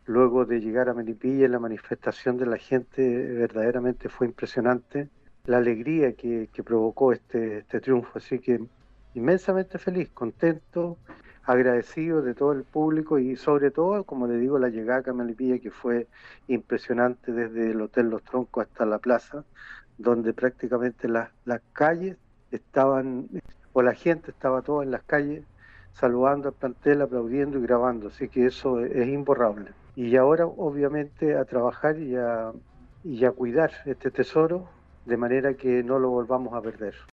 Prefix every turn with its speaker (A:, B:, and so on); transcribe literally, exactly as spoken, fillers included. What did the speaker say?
A: luego de llegar a Melipilla, la manifestación de la gente verdaderamente fue impresionante, la alegría que, que provocó este, este triunfo, así que inmensamente feliz, contento, agradecido de todo el público y sobre todo, como le digo, la llegada a Melipilla que fue impresionante desde el Hotel Los Troncos hasta la plaza, donde prácticamente las, las calles estaban, o la gente estaba toda en las calles saludando al plantel, aplaudiendo y grabando, así que eso es, es imborrable. Y ahora, obviamente, a trabajar y a, y a cuidar este tesoro de manera que no lo volvamos a perder.